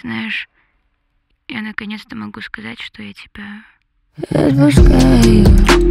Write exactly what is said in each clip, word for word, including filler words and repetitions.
Знаешь, я наконец-то могу сказать, что я тебя отпускаю.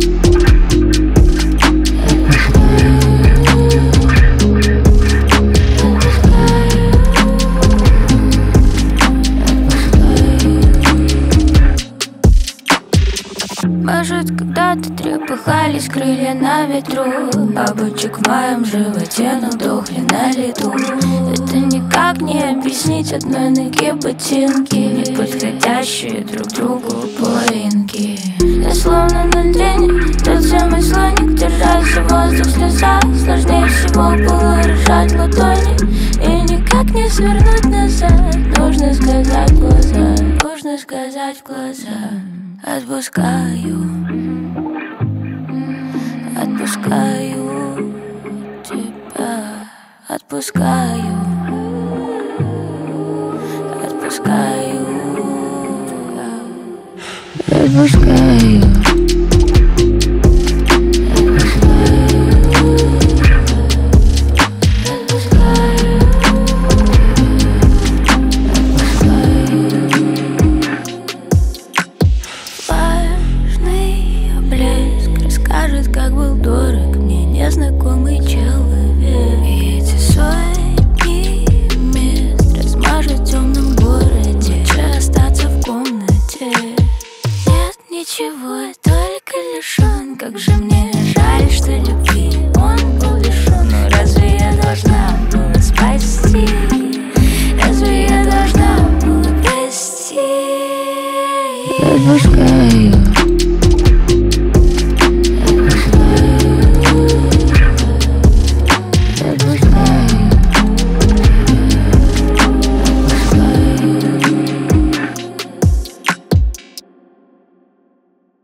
Может, когда-то трепыхались крылья на ветру, бабочек в моем животе, но дохли на лету. Это никак не объяснить одной ноге ботинки, не подходящие друг другу половинки. Я словно на льдине, тот самый слоник, держась за воздух слеза. Сложнее всего было рожать ладони и никак не свернуть назад. Нужно сказать в глаза, нужно сказать в глаза. Отпускаю, отпускаю тебя, отпускаю, отпускаю, отпускаю.